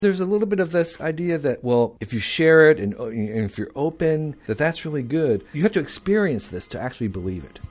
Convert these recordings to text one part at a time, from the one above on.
There's a little bit of this idea that, well, if you share it and if you're open, that's really good. You have to experience this to actually believe it.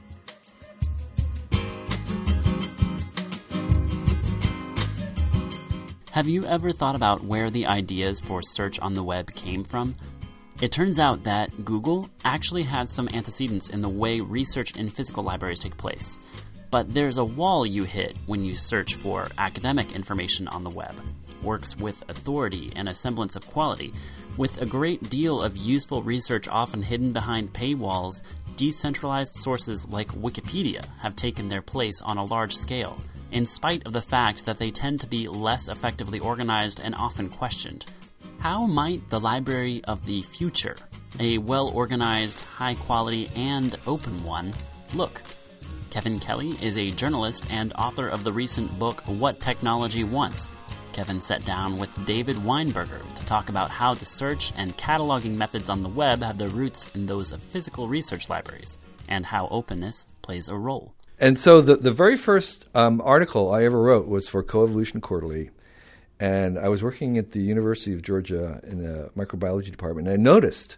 Have you ever thought about where the ideas for search on the web came from? It turns out that Google actually has some antecedents in the way research in physical libraries take place. But there's a wall you hit when you search for academic information on the web. Works with authority and a semblance of quality. With a great deal of useful research often hidden behind paywalls, decentralized sources like Wikipedia have taken their place on a large scale, in spite of the fact that they tend to be less effectively organized and often questioned. How might the library of the future, a well-organized, high-quality, and open one, look? Kevin Kelly is a journalist and author of the recent book What Technology Wants. Kevin sat down with David Weinberger to talk about how the search and cataloging methods on the web have their roots in those of physical research libraries, and how openness plays a role. And so the very first article I ever wrote was for Coevolution Quarterly, and I was working at the University of Georgia in the microbiology department, and I noticed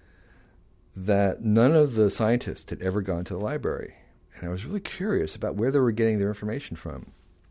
that none of the scientists had ever gone to the library. And I was really curious about where they were getting their information from.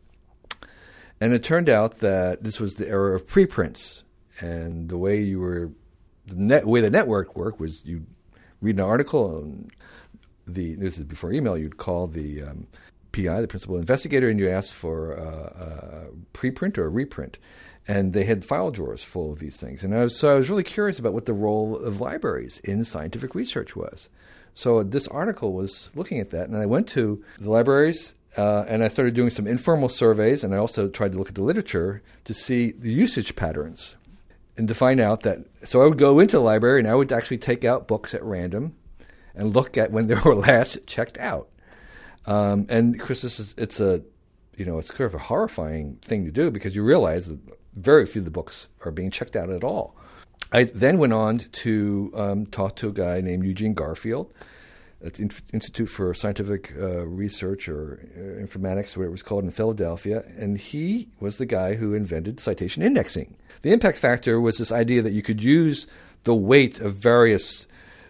And it turned out that this was the era of preprints, and the way the way the network worked was you read an article, and this is before email. You'd call the PI, the principal investigator, and you ask for a preprint or a reprint, and they had file drawers full of these things. And I was really curious about what the role of libraries in scientific research was. So this article was looking at that, and I went to the libraries. And I started doing some informal surveys, and I also tried to look at the literature to see the usage patterns and to find out that. So I would go into the library, and I would actually take out books at random and look at when they were last checked out. And of course, it's kind of a horrifying thing to do, because you realize that very few of the books are being checked out at all. I then went on to talk to a guy named Eugene Garfield at the Institute for Scientific Research, or Informatics, whatever it was called, in Philadelphia, and he was the guy who invented citation indexing. The impact factor was this idea that you could use the weight of various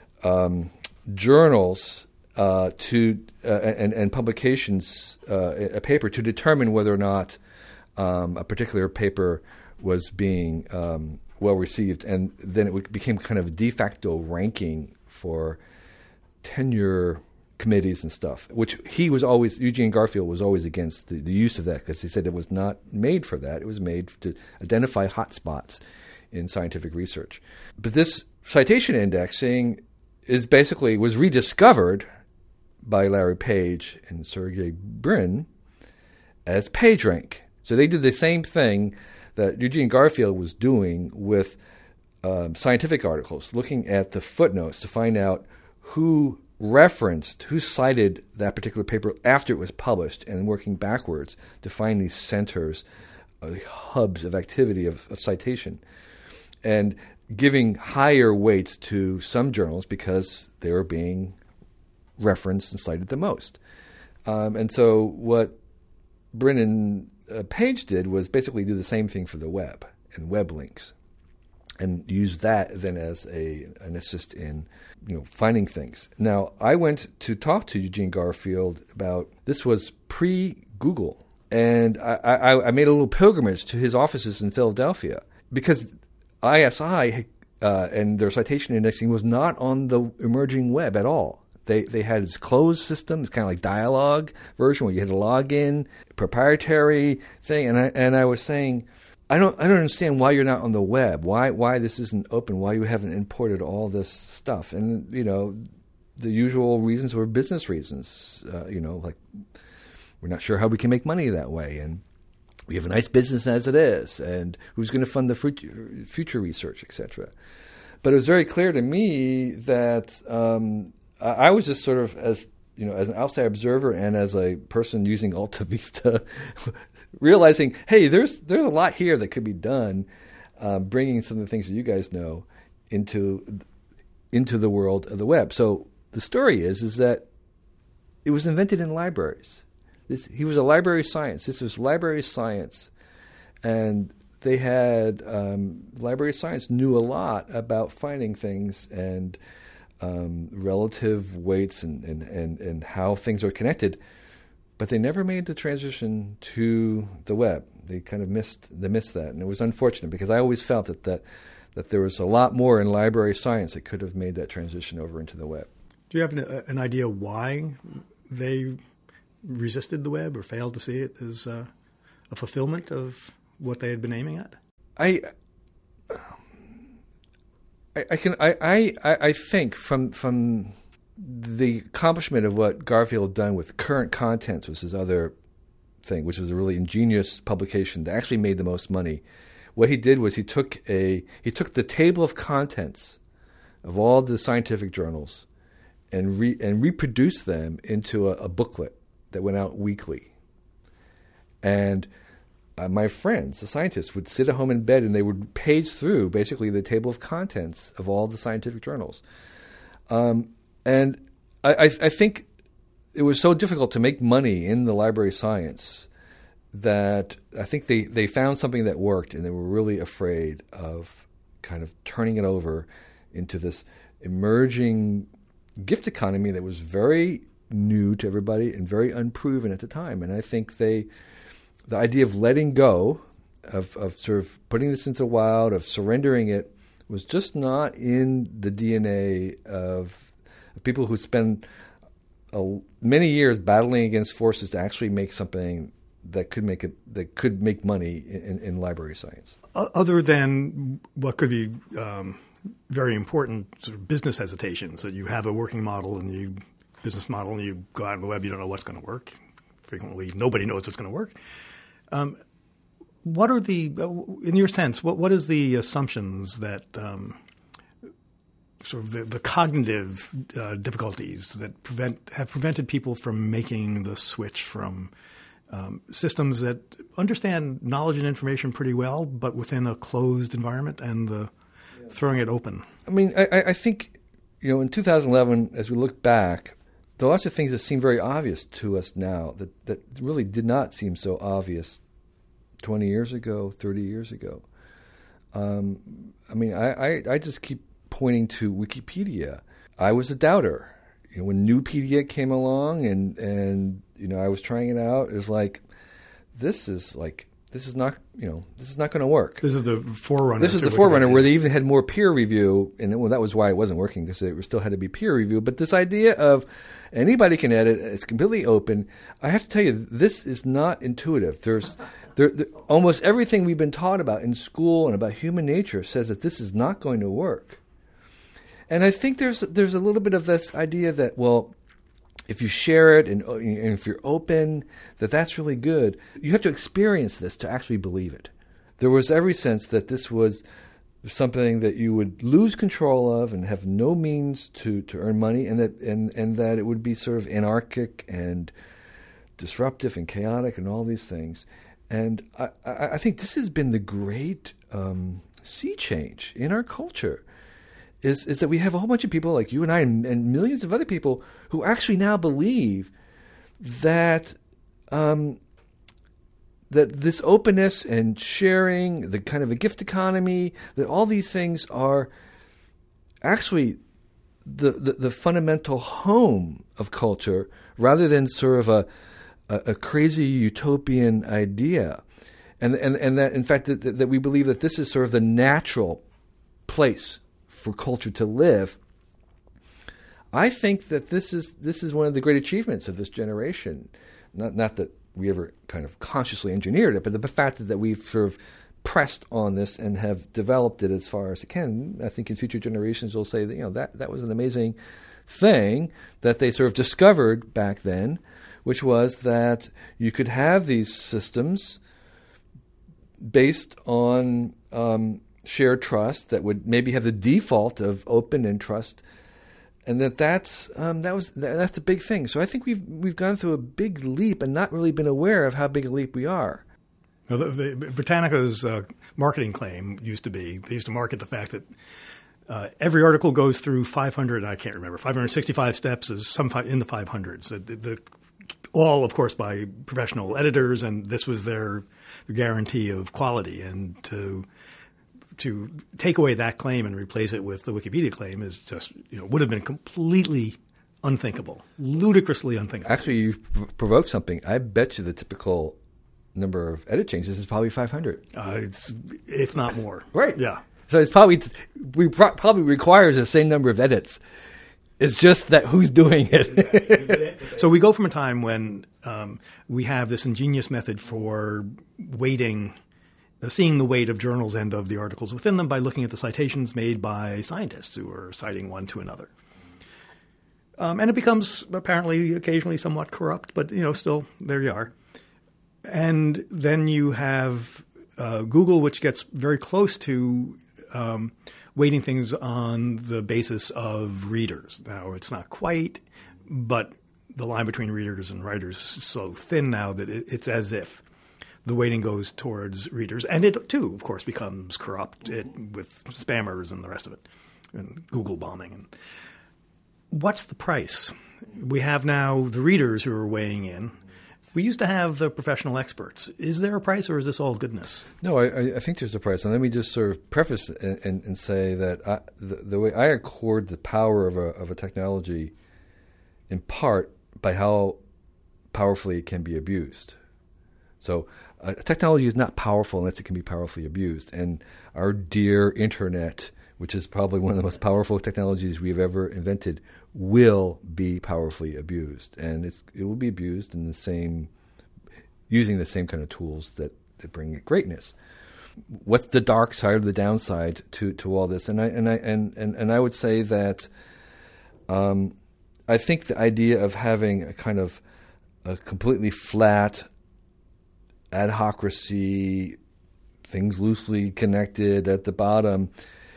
journals and publications, a paper, to determine whether or not a particular paper was being well received, and then it became kind of a de facto ranking for tenure committees and stuff, which Eugene Garfield was always against the use of that, because he said it was not made for that. It was made to identify hotspots in scientific research. But this citation indexing was rediscovered by Larry Page and Sergey Brin as PageRank. So they did the same thing that Eugene Garfield was doing with scientific articles, looking at the footnotes to find out who cited that particular paper after it was published, and working backwards to find these centers, hubs of activity of citation, and giving higher weights to some journals because they were being referenced and cited the most. And so what Brin and Page did was basically do the same thing for the web and web links, and use that then as an assist in finding things. Now, I went to talk to Eugene Garfield about, this was pre-Google, and I made a little pilgrimage to his offices in Philadelphia, because ISI and their citation indexing was not on the emerging web at all. They had this closed system, it's kind of like dialogue version where you had to log in, proprietary thing, and I was saying, I don't understand why you're not on the web. Why this isn't open? Why you haven't imported all this stuff? And the usual reasons were business reasons. Like we're not sure how we can make money that way, and we have a nice business as it is, and who's going to fund the future research, etc. But it was very clear to me that I was just sort of as an outside observer and as a person using Alta Vista. Realizing, hey, there's a lot here that could be done, bringing some of the things that you guys know into the world of the web. So the story is that it was invented in libraries. He was a library science. This was library science, and they had Library of Science knew a lot about finding things and relative weights and how things are connected, but they never made the transition to the web. They kind of missed that, and it was unfortunate because I always felt that there was a lot more in library science that could have made that transition over into the web. Do you have an idea why they resisted the web or failed to see it as a fulfillment of what they had been aiming at? I think from the accomplishment of what Garfield had done with Current Contents was his other thing, which was a really ingenious publication that actually made the most money. What he did was he took the table of contents of all the scientific journals and reproduced them into a booklet that went out weekly. And my friends, the scientists, would sit at home in bed and they would page through basically the table of contents of all the scientific journals. And I think it was so difficult to make money in the library of science that I think they found something that worked, and they were really afraid of kind of turning it over into this emerging gift economy that was very new to everybody and very unproven at the time. And I think the idea of letting go, of sort of putting this into the wild, of surrendering it, was just not in the DNA of people who spend many years battling against forces to actually make something that could make money in library science. Other than what could be very important sort of business hesitations, that you have a working model and business model and you go out on the web, you don't know what's going to work. Frequently, nobody knows what's going to work. What are in your sense, what is the assumptions that sort of the cognitive difficulties that have prevented people from making the switch from systems that understand knowledge and information pretty well, but within a closed environment and throwing it open? I mean, I think, in 2011, as we look back, there are lots of things that seem very obvious to us now that really did not seem so obvious 20 years ago, 30 years ago. I just keep pointing to Wikipedia. I was a doubter. When Nupedia came along and I was trying it out, it was like, this is not going to work. This is the forerunner. This is the forerunner where they even had more peer review, and that was why it wasn't working, because it still had to be peer review. But this idea of anybody can edit, it's completely open. I have to tell you, this is not intuitive. Almost everything we've been taught about in school and about human nature says that this is not going to work. And I think there's a little bit of this idea that, well, if you share it and if you're open, that's really good. You have to experience this to actually believe it. There was every sense that this was something that you would lose control of and have no means to earn money, and that it would be sort of anarchic and disruptive and chaotic and all these things. And I think this has been the great sea change in our culture. Is that we have a whole bunch of people like you and I and millions of other people who actually now believe that that this openness and sharing, the kind of a gift economy, that all these things are actually the fundamental home of culture, rather than sort of a crazy utopian idea, and that in fact that we believe that this is sort of the natural place for culture to live. I think that this is one of the great achievements of this generation. Not that we ever kind of consciously engineered it, but the fact that we've sort of pressed on this and have developed it as far as it can. I think in future generations will say that that was an amazing thing that they sort of discovered back then, which was that you could have these systems based on shared trust that would maybe have the default of open and trust, and that's the big thing. So I think we've gone through a big leap and not really been aware of how big a leap we are. Now, Britannica's marketing claim used to market the fact that every article goes through 565 steps, is some in the 500s. All, of course, by professional editors, and this was their the guarantee of quality, and to take away that claim and replace it with the Wikipedia claim is just, would have been completely unthinkable, ludicrously unthinkable. Actually, you provoked something. I bet you the typical number of edit changes is probably 500. It's if not more. Right. Yeah. So it's probably requires the same number of edits. It's just that who's doing it. So we go from a time when we have this ingenious method for seeing the weight of journals and of the articles within them by looking at the citations made by scientists who are citing one to another. And it becomes apparently occasionally somewhat corrupt, but still there you are. And then you have Google, which gets very close to weighting things on the basis of readers. Now, it's not quite, but the line between readers and writers is so thin now that it's as if the weighting goes towards readers. And it, too, of course, becomes corrupt with spammers and the rest of it, and Google bombing. And what's the price? We have now the readers who are weighing in. We used to have the professional experts. Is there a price, or is this all goodness? No, I think there's a price. And let me just sort of preface and say that the way I accord the power of a technology in part by how powerfully it can be abused. So technology is not powerful unless it can be powerfully abused. And our dear Internet, which is probably one of the most powerful technologies we've ever invented, will be powerfully abused. And it will be abused in using the same kind of tools that bring it greatness. What's the dark side or the downside to all this? And I would say that I think the idea of having a kind of a completely flat adhocracy, things loosely connected at the bottom,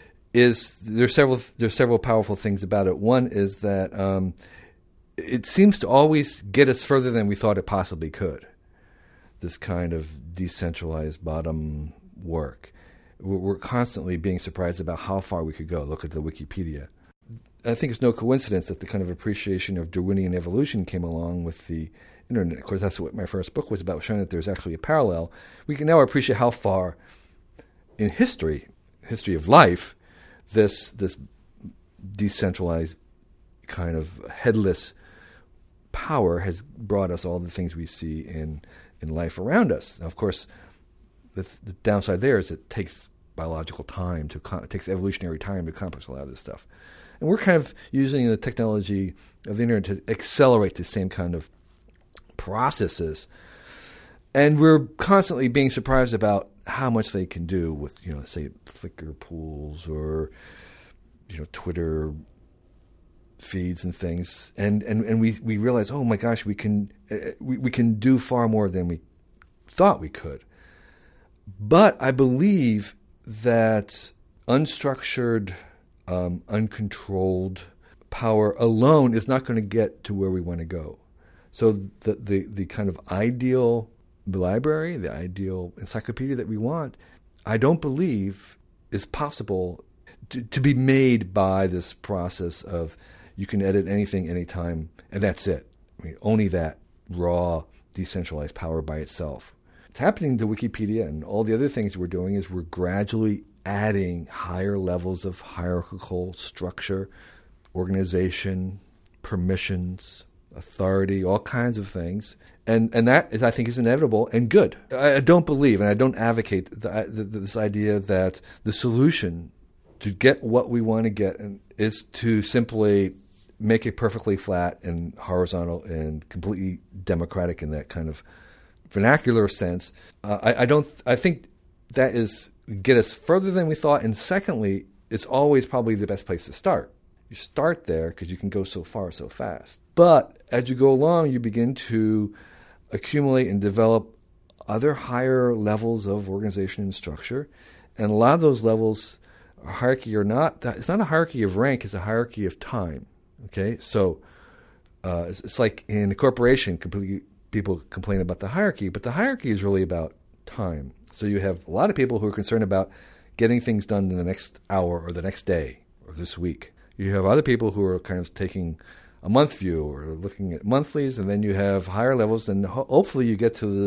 there's several powerful things about it. One is that it seems to always get us further than we thought it possibly could. This kind of decentralized bottom work. We're constantly being surprised about how far we could go. Look at the Wikipedia. I think it's no coincidence that the kind of appreciation of Darwinian evolution came along with the Internet. Of course, that's what my first book was about, showing that there's actually a parallel. We can now appreciate how far in history of life, this decentralized kind of headless power has brought us all the things we see in life around us. Now, of course, the downside there is it takes biological time it takes evolutionary time to accomplish a lot of this stuff. And we're kind of using the technology of the Internet to accelerate the same kind of processes. And we're constantly being surprised about how much they can do with, say, Flickr pools or, Twitter feeds and things. And we realize, oh my gosh, we can do far more than we thought we could. But I believe that unstructured, uncontrolled power alone is not going to get to where we want to go. So the kind of ideal library, the ideal encyclopedia that we want, I don't believe is possible to be made by this process of you can edit anything anytime and that's it. I mean, only that raw decentralized power by itself. What's happening to Wikipedia and all the other things we're doing is we're gradually adding higher levels of hierarchical structure, organization, permissions, authority, all kinds of things. And that, I think, is inevitable and good. I don't believe, and I don't advocate this idea that the solution to get what we want to get is to simply make it perfectly flat and horizontal and completely democratic in that kind of vernacular sense. I think that is get us further than we thought. And secondly, it's always probably the best place to start. You start there because you can go so far so fast. But as you go along, you begin to accumulate and develop other higher levels of organization and structure. And a lot of those levels, hierarchy or not, it's not a hierarchy of rank, it's a hierarchy of time. Okay? So it's like in a corporation, people complain about the hierarchy, but the hierarchy is really about time. So you have a lot of people who are concerned about getting things done in the next hour or the next day or this week. You have other people who are kind of taking a month view or looking at monthlies, and then you have higher levels, and hopefully you get to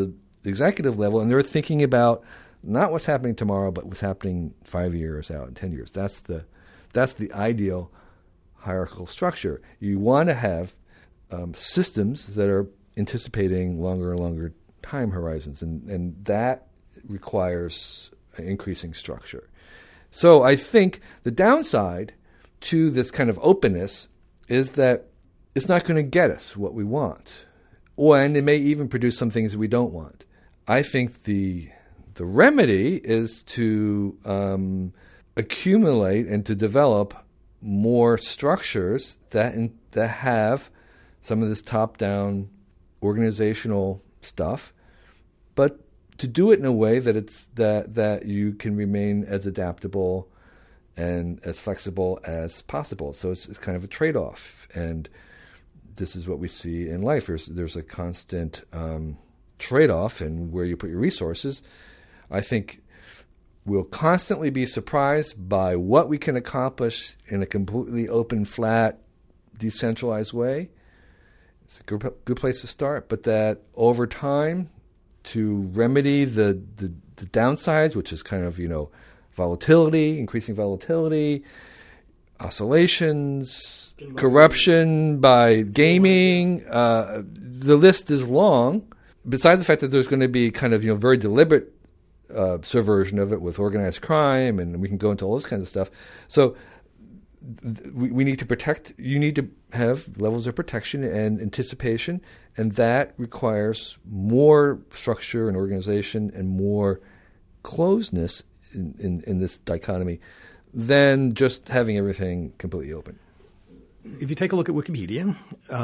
executive level, and they're thinking about not what's happening tomorrow, but what's happening 5 years out and 10 years. That's the ideal hierarchical structure. You want to have systems that are anticipating longer and longer time horizons, and that requires an increasing structure. So I think the downside to this kind of openness is that it's not going to get us what we want, and it may even produce some things that we don't want. I think the remedy is to accumulate and to develop more structures that have some of this top-down organizational stuff, but to do it in a way that you can remain as adaptable and as flexible as possible. So it's kind of a trade-off, and this is what we see in life. There's a constant trade-off in where you put your resources. I think we'll constantly be surprised by what we can accomplish in a completely open, flat, decentralized way. It's a good place to start, but that over time, to remedy the downsides, which is kind of, volatility, increasing volatility, oscillations, corruption by gaming, the list is long. Besides the fact that there's going to be kind of, very deliberate subversion of it with organized crime, and we can go into all this kinds of stuff. So we need to protect. You need to have levels of protection and anticipation, and that requires more structure and organization and more closeness in this dichotomy than just having everything completely open. If you take a look at Wikipedia,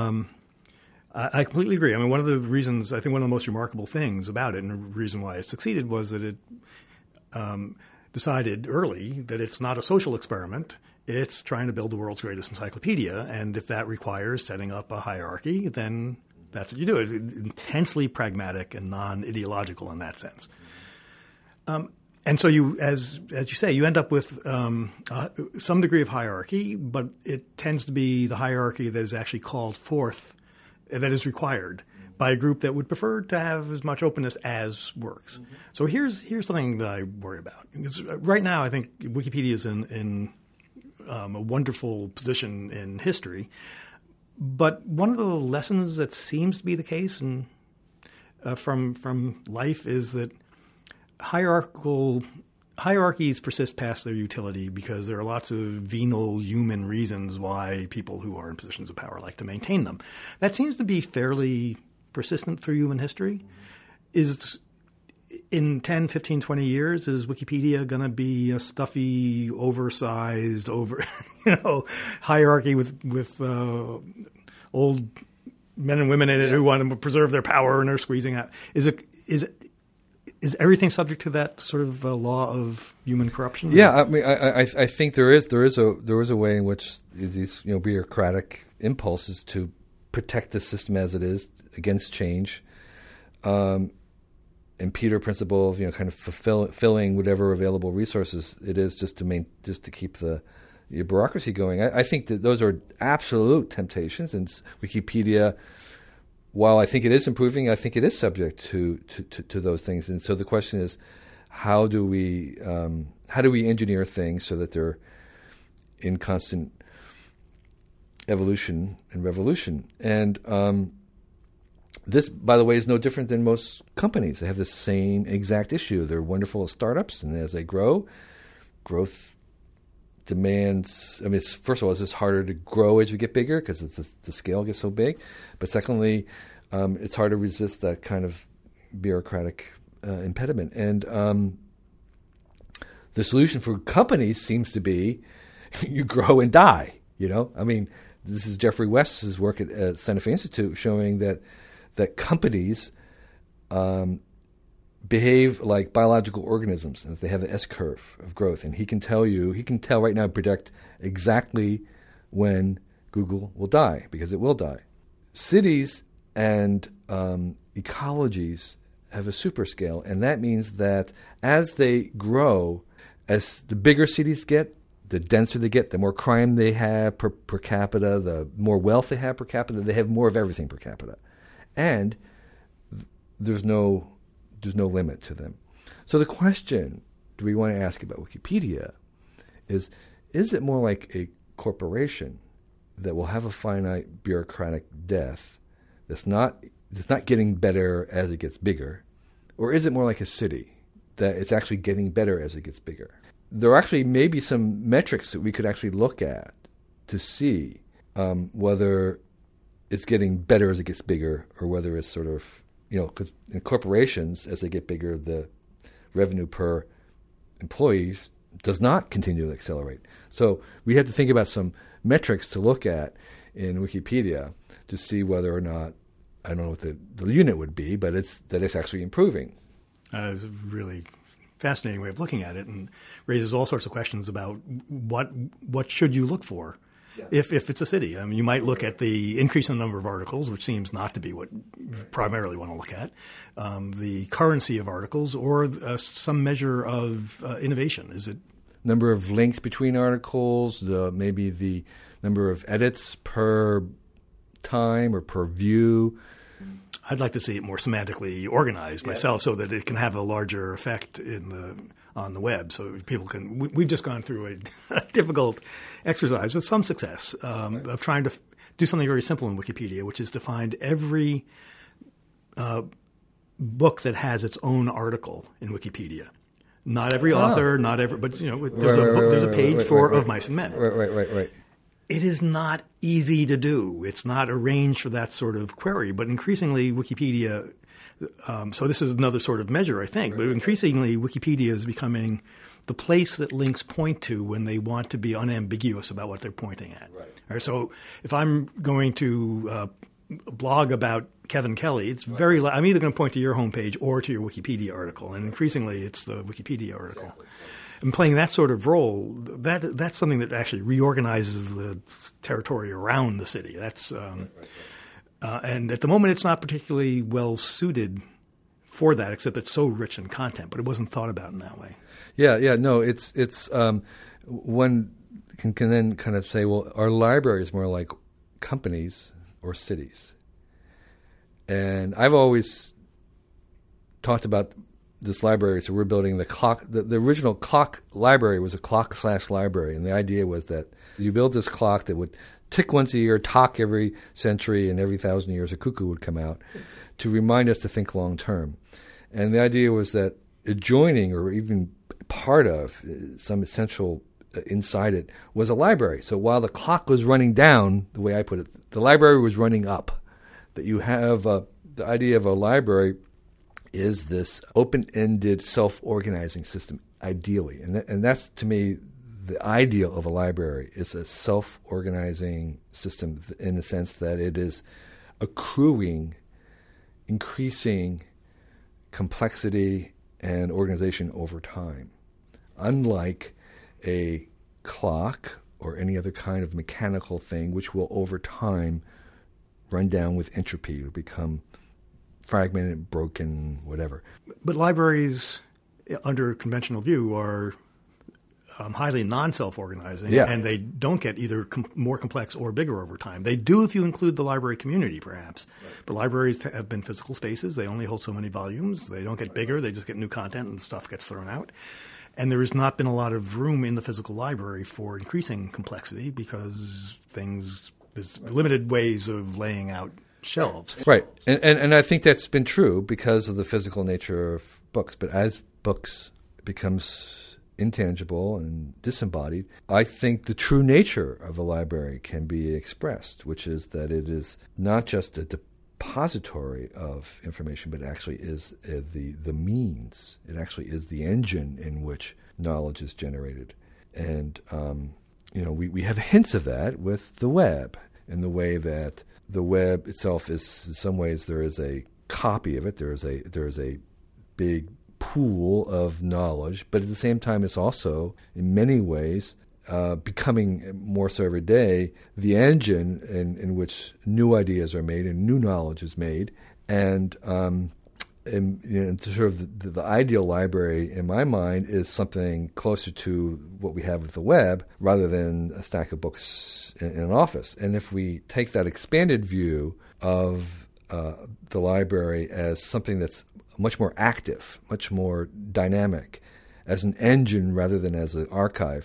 I completely agree. I mean, one of the reasons, I think one of the most remarkable things about it, and the reason why it succeeded, was that it decided early that it's not a social experiment. It's trying to build the world's greatest encyclopedia. And if that requires setting up a hierarchy, then that's what you do. It's intensely pragmatic and non-ideological in that sense. And so you, as you say, you end up with some degree of hierarchy, but it tends to be the hierarchy that is actually called forth, that is required by a group that would prefer to have as much openness as works. Mm-hmm. So here's something that I worry about. Because right now, I think Wikipedia is in a wonderful position in history. But one of the lessons that seems to be the case from life is that hierarchies persist past their utility because there are lots of venal human reasons why people who are in positions of power like to maintain them. That seems to be fairly persistent through human history. Is in 10, 15, 20 years, is Wikipedia going to be a stuffy, oversized, hierarchy with old men and women in it who want to preserve their power and are squeezing out? Is everything subject to that sort of law of human corruption? Yeah, I mean, I think there is a way in which these bureaucratic impulses to protect the system as it is against change, and Peter principle of kind of fulfilling whatever available resources it is just to keep the bureaucracy going. I think that those are absolute temptations, and Wikipedia, while I think it is improving, I think it is subject to those things. And so the question is, how do we engineer things so that they're in constant evolution and revolution? And this, by the way, is no different than most companies. They have the same exact issue. They're wonderful as startups, and as they grow, growth demands. I mean, first of all, it's just harder to grow as you get bigger because the scale gets so big. But secondly, it's hard to resist that kind of bureaucratic impediment. And the solution for companies seems to be you grow and die. I mean, this is Jeffrey West's work at Santa Fe Institute showing that companies behave like biological organisms, and they have the S-curve of growth. And he can tell right now, predict exactly when Google will die, because it will die. Cities and ecologies have a superscale, and that means that as they grow, as the bigger cities get, the denser they get, the more crime they have per capita, the more wealth they have per capita, they have more of everything per capita. And there's no there's no limit to them. So the question do we want to ask about Wikipedia is it more like a corporation that will have a finite bureaucratic death that's not getting better as it gets bigger, or is it more like a city that it's actually getting better as it gets bigger? There are actually maybe some metrics that we could actually look at to see whether it's getting better as it gets bigger, or whether it's sort of, because in corporations, as they get bigger, the revenue per employees does not continue to accelerate. So we have to think about some metrics to look at in Wikipedia to see whether or not, I don't know what the unit would be, but it's actually improving. It's a really fascinating way of looking at it, and raises all sorts of questions about what should you look for if it's a city. I mean, you might look at the increase in the number of articles, which seems not to be what you primarily want to look at, the currency of articles, or some measure of innovation. Is it number of links between articles, maybe the number of edits per time or per view? I'd like to see it more semantically organized myself, so that it can have a larger effect on the web, so people can. We've just gone through a difficult exercise with some success of trying to do something very simple in Wikipedia, which is to find every book that has its own article in Wikipedia. Not every author, not every, but there's a page for Of Mice and Men. Right. It is not easy to do. It's not arranged for that sort of query, but increasingly Wikipedia. So this is another sort of measure, I think. But increasingly, Wikipedia is becoming the place that links point to when they want to be unambiguous about what they're pointing at. Right. So if I'm going to blog about Kevin Kelly, it's I'm either going to point to your homepage or to your Wikipedia article, and increasingly it's the Wikipedia article. Exactly. And playing that sort of role, that's something that actually reorganizes the territory around the city. That's and at the moment, it's not particularly well suited for that, except it's so rich in content. But it wasn't thought about in that way. Yeah. No, it's one can then kind of say, well, are libraries more like companies or cities? And I've always talked about this library. So we're building the clock. The original clock library was a clock/library, and the idea was that you build this clock that would tick once a year, talk every century, and every 1,000 years a cuckoo would come out to remind us to think long term. And the idea was that adjoining, or even part of, some essential inside it was a library. So while the clock was running down, the way I put it, the library was running up. That you have the idea of a library is this open-ended, self-organizing system, ideally. And that's, to me, the ideal of a library is a self-organizing system in the sense that it is accruing increasing complexity and organization over time. Unlike a clock or any other kind of mechanical thing, which will over time run down with entropy or become fragmented, broken, whatever. But libraries, under conventional view, are highly non-self-organizing, and they don't get either more complex or bigger over time. They do if you include the library community, perhaps. Right. But libraries have been physical spaces. They only hold so many volumes. They don't get bigger. They just get new content and stuff gets thrown out. And there has not been a lot of room in the physical library for increasing complexity because there's limited ways of laying out shelves. Right. And I think that's been true because of the physical nature of books. But as books becomes intangible and disembodied, I think the true nature of a library can be expressed, which is that it is not just a depository of information, but actually is the means. It actually is the engine in which knowledge is generated. And we have hints of that with the web, in the way that the web itself is, in some ways, there is a copy of it. There is a big pool of knowledge, but at the same time, it's also, in many ways, becoming more so every day, the engine in which new ideas are made and new knowledge is made. And sort of the ideal library, in my mind, is something closer to what we have with the web, rather than a stack of books in an office. And if we take that expanded view of the library as something that's much more active, much more dynamic, as an engine rather than as an archive.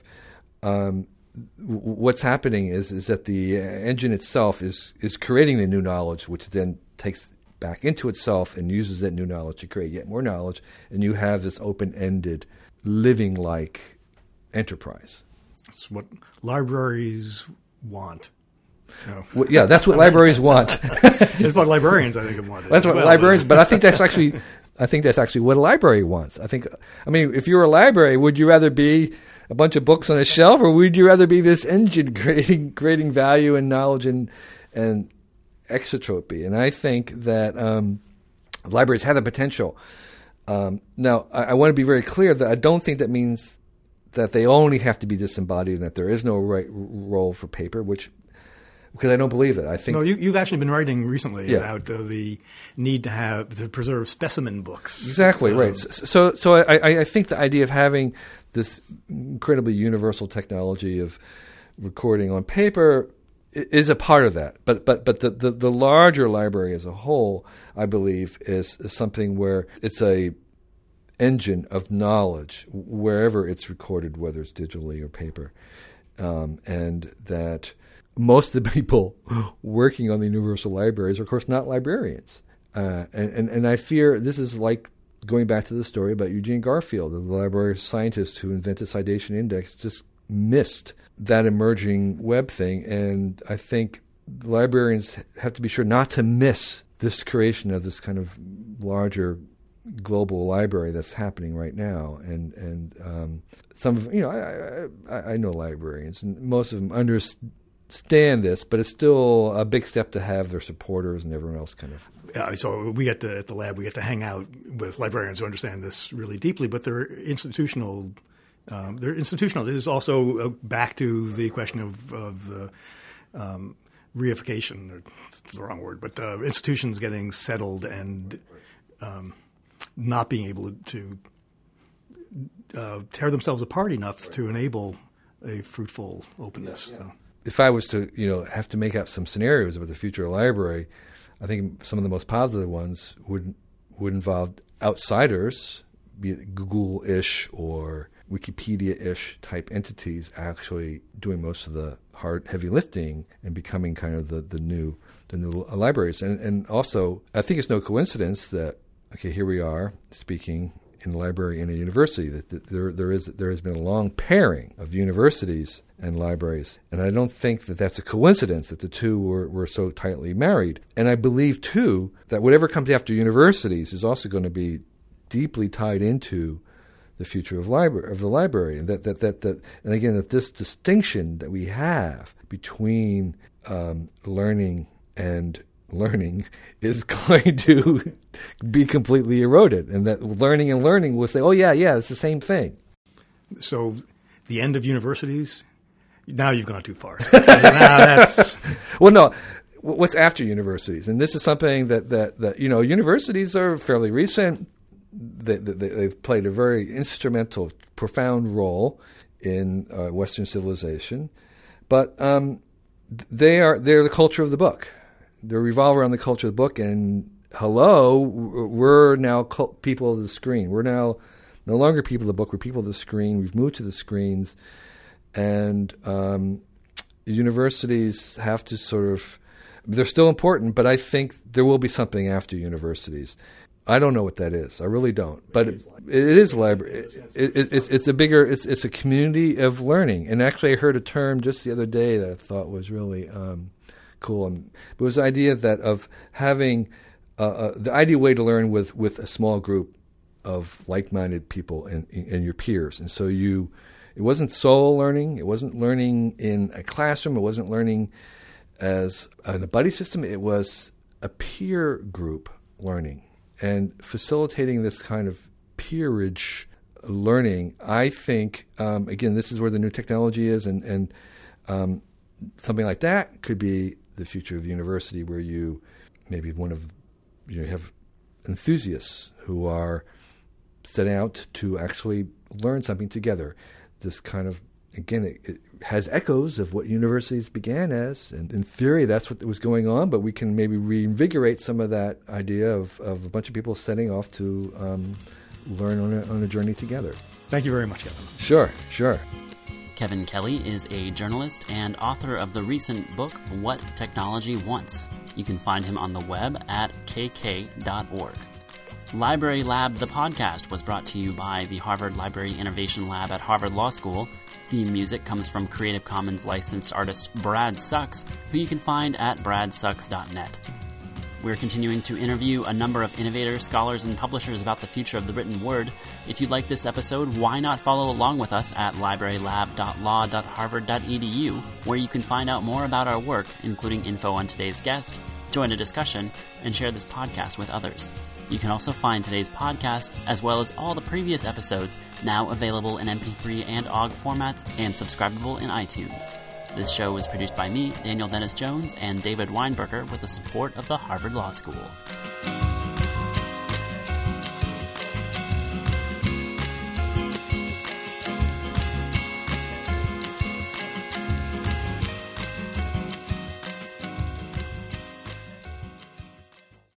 What's happening is that the engine itself is creating the new knowledge, which then takes back into itself and uses that new knowledge to create yet more knowledge, and you have this open-ended, living-like enterprise. It's what libraries want. No. Well, yeah, that's what libraries want. It's what librarians, I think, have wanted. That's what librarians. But I think that's actually what a library wants. I mean, if you were a library, would you rather be a bunch of books on a shelf, or would you rather be this engine creating value and knowledge and exotropy? And I think that libraries have the potential. Now, I want to be very clear that I don't think that means that they only have to be disembodied and that there is no right role for paper, because I don't believe it. I think you've actually been writing recently about the need to preserve specimen books. Exactly right. So I think the idea of having this incredibly universal technology of recording on paper is a part of that. But the larger library as a whole, I believe, is something where it's a engine of knowledge wherever it's recorded, whether it's digitally or paper, and that most of the people working on the universal libraries are, of course, not librarians. And I fear this is like going back to the story about Eugene Garfield, the library scientist who invented Citation Index, just missed that emerging web thing. And I think librarians have to be sure not to miss this creation of this kind of larger global library that's happening right now. And some of, I know librarians, and most of them understand this, but it's still a big step to have their supporters and everyone else kind of. Yeah, so we at the lab, we get to hang out with librarians who understand this really deeply, but they're institutional. This is also back to the question of the reification, or the wrong word, but institutions getting settled and not being able to tear themselves apart enough to enable a fruitful openness. Yeah. So. If I was to, have to make out some scenarios about the future of the library, I think some of the most positive ones would involve outsiders, be it Google-ish or Wikipedia-ish type entities, actually doing most of the hard, heavy lifting and becoming kind of the new libraries. And also, I think it's no coincidence that here we are speaking in a library in a university, that there has been a long pairing of universities and libraries. And I don't think that that's a coincidence that the two were so tightly married. And I believe, too, that whatever comes after universities is also going to be deeply tied into the future of the library. And and again, that this distinction that we have between learning and learning is going to be completely eroded, and that learning and learning will say, oh, yeah, it's the same thing. So the end of universities, now you've gone too far. That's... Well, no, what's after universities? And this is something that universities are fairly recent. They've played a very instrumental, profound role in Western civilization, but they're the culture of the book. They revolve around the culture of the book, and we're now people of the screen. We're now no longer people of the book. We're people of the screen. We've moved to the screens, and the universities have to sort of. They're still important, but I think there will be something after universities. I don't know what that is. I really don't. But it is a library. It's a bigger. It's a community of learning. And actually, I heard a term just the other day that I thought was really cool. And it was the idea that of having the ideal way to learn with a small group of like-minded people and your peers. And so it wasn't solo learning. It wasn't learning in a classroom. It wasn't learning as in a buddy system. It was a peer group learning. And facilitating this kind of peerage learning, I think, again, this is where the new technology is, and something like that could be the future of the university, where you maybe have enthusiasts who are setting out to actually learn something together. This kind of again, it has echoes of what universities began as, and in theory, that's what was going on. But we can maybe reinvigorate some of that idea of a bunch of people setting off to learn on a journey together. Thank you very much, Kevin. Sure. Kevin Kelly is a journalist and author of the recent book, What Technology Wants. You can find him on the web at kk.org. Library Lab, the podcast, was brought to you by the Harvard Library Innovation Lab at Harvard Law School. Theme music comes from Creative Commons licensed artist Brad Sucks, who you can find at bradsucks.net. We're continuing to interview a number of innovators, scholars, and publishers about the future of the written word. If you like this episode, why not follow along with us at librarylab.law.harvard.edu, where you can find out more about our work, including info on today's guest, join a discussion, and share this podcast with others. You can also find today's podcast, as well as all the previous episodes, now available in MP3 and OGG formats and subscribable in iTunes. This show was produced by me, Daniel Dennis Jones, and David Weinberger with the support of the Harvard Law School.